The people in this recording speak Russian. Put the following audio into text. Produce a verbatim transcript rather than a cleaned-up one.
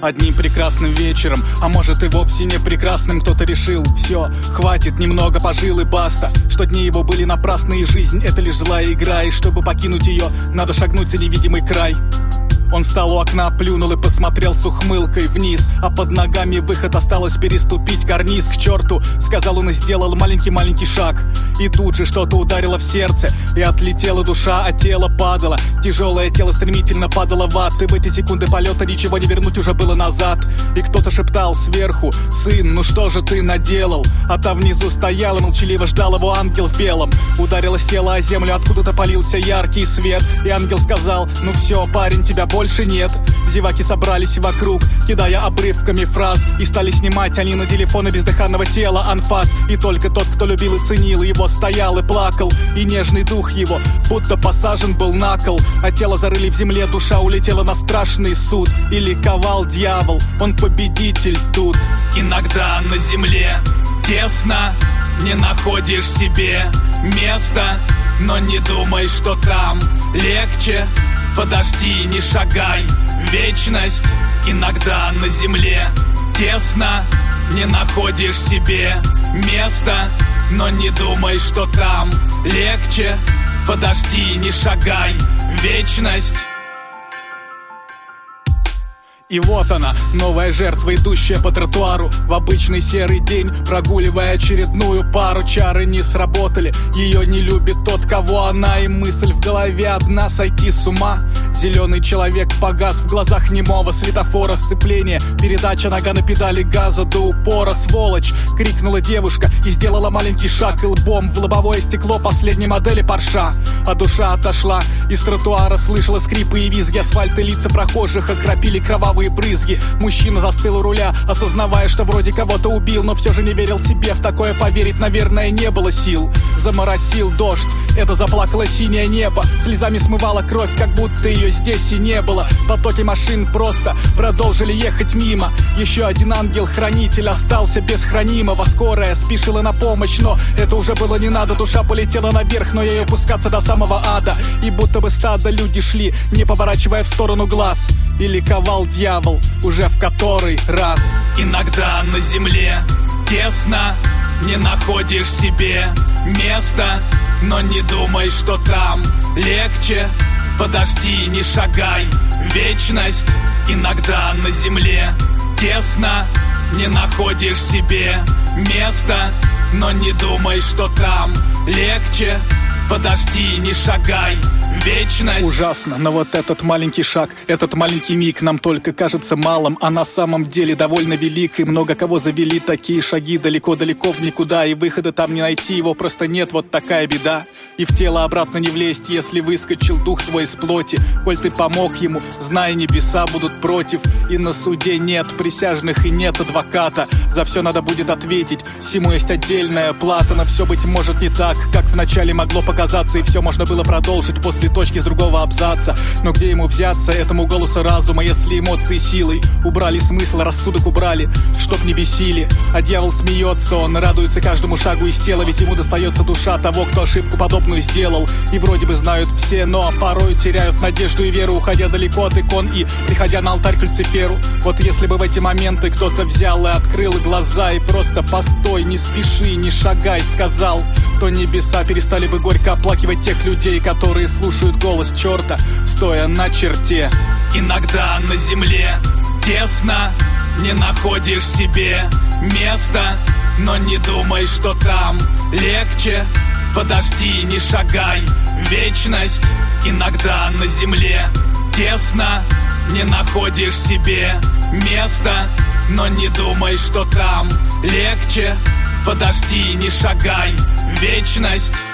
одним прекрасным вечером, а может и вовсе не прекрасным. Кто-то решил: все, хватит, немного пожил и баста, что дни его были напрасны, и жизнь — это лишь злая игра, и чтобы покинуть ее, надо шагнуть за невидимый край. Он встал у окна, плюнул и посмотрел с ухмылкой вниз, а под ногами выход, осталось переступить карниз. К черту, сказал он и сделал маленький-маленький шаг. И тут же что-то ударило в сердце, и отлетела душа, а тело падало. Тяжелое тело стремительно падало в ад, и в эти секунды полета ничего не вернуть уже было назад. И кто-то шептал сверху: сын, ну что же ты наделал? А там внизу стоял и молчаливо ждал его ангел в белом. Ударилось тело о землю, откуда-то полился яркий свет, и ангел сказал: ну все, парень, тебя больше нет. Зеваки собрались вокруг, кидая обрывками фраз, и стали снимать они на телефоны бездыханного тела анфас. И только тот, кто любил и ценил его, стоял и плакал, и нежный дух его будто посажен был на кол. А тело зарыли в земле, душа улетела на страшный суд, и ликовал дьявол, он победитель тут. Иногда на земле тесно, не находишь себе места, но не думай, что там легче. Подожди, не шагай в вечность. Иногда на земле тесно, не находишь себе места, но не думай, что там легче. Подожди, не шагай в вечность. И вот она, новая жертва, идущая по тротуару в обычный серый день, прогуливая очередную пару. Чары не сработали, ее не любит тот, кого она, и мысль в голове одна — сойти с ума. Зеленый человек погас в глазах немого светофора. Сцепление, передача, нога на педали газа до упора. Сволочь! Крикнула девушка и сделала маленький шаг, и лбом в лобовое стекло последней модели Порша. А душа отошла, и с тротуара слышала скрипы и визги асфальта, лица прохожих окропили кровавые брызги. Мужчина застыл у руля, осознавая, что вроде кого-то убил, но все же не верил себе, в такое поверить, наверное, не было сил. Заморосил дождь, это заплакало синее небо, слезами смывала кровь, как будто ее здесь и не было. Потоки машин просто продолжили ехать мимо. Еще один ангел-хранитель остался без хранимого. Скорая спешила на помощь, но это уже было не надо. Душа полетела наверх, но ей опускаться до самого ада. И будто бы стадо люди шли, не поворачивая в сторону глаз. И ликовал дьявол уже в который раз. Иногда на земле тесно, не находишь себе места, но не думай, что там легче. Подожди, не шагай в вечность. Иногда на земле тесно, не находишь себе места, но не думай, что там легче. Подожди, не шагай в вечность. Ужасно, но вот этот маленький шаг, этот маленький миг нам только кажется малым, а на самом деле довольно велик. И много кого завели такие шаги далеко-далеко в никуда, и выхода там не найти, его просто нет, вот такая беда. И в тело обратно не влезть, если выскочил дух твой из плоти. Коль ты помог ему, зная, небеса будут против, и на суде нет присяжных и нет адвоката. За все надо будет ответить, всему есть отдельная плата. Но все, быть может, не так, как вначале могло показаться, и все можно было продолжить после точки с другого абзаца. Но где ему взяться, этому голосу разума, если эмоции силой убрали смысл, рассудок убрали, чтоб не бесили? А дьявол смеется, он радуется каждому шагу из тела, ведь ему достается душа того, кто ошибку подобную сделал. И вроде бы знают все, но порой теряют надежду и веру, уходя далеко от икон и приходя на алтарь к Люциферу. Вот если бы в эти моменты кто-то взял и открыл глаза и просто постой, не спеши, не шагай, сказал, то небеса перестали бы горько оплакивать тех людей, которые слушают голос черта, стоя на черте. Иногда на земле тесно, не находишь себе места, но не думай, что там легче. Подожди, не шагай в вечность. Иногда на земле тесно, не находишь себе места, но не думай, что там легче. Подожди, не шагай в вечность.